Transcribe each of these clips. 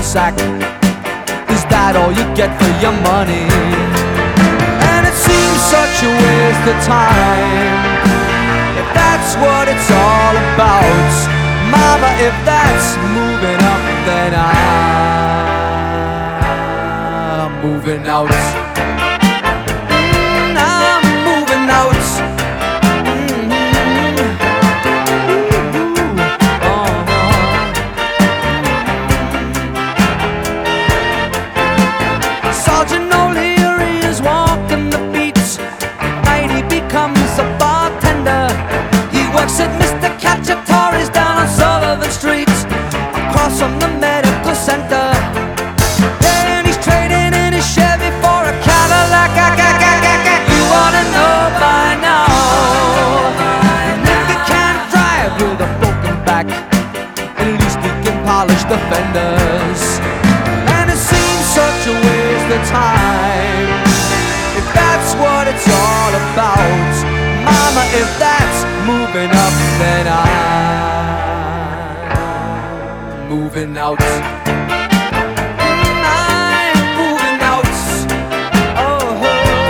sack. Is that all you get for your money? And it seems such a waste of time, if that's what it's all about. Mama, if that's moving up, then I'm moving out. I'm moving out. Sergeant O'Leary is walking the beats. Night he becomes a bartender. He works at Mr. Cacciatore's down on Sullivan Street, across from the medical center. Yeah, and he's trading in his Chevy for a Cadillac. You oughta know by now, if he can't drive with a broken back, at least he can polish the fenders. And it seems such a waste of time, if that's what it's all about. Mama, if that's moving up, then I'm moving out. I'm moving out. Oh,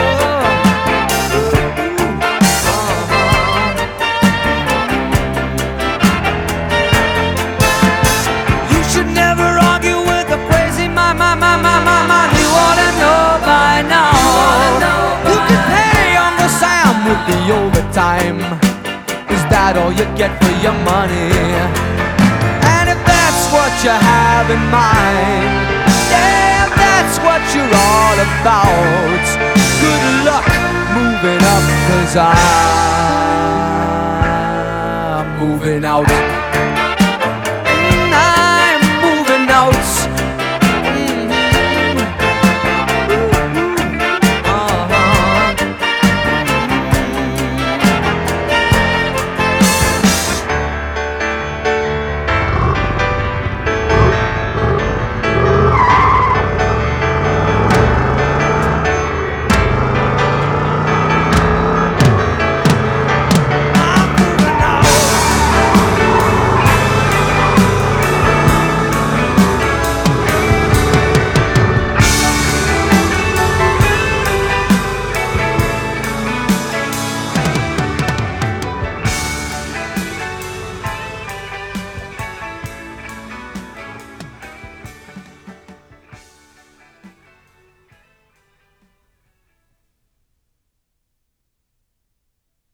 you should never argue with a crazy man. You oughta know by now. You can pay Uncle Sam with the overtime. Is that all you get for your money? And if that's what you have in mind, yeah, if that's what you're all about, good luck moving up, 'cause I'm moving out.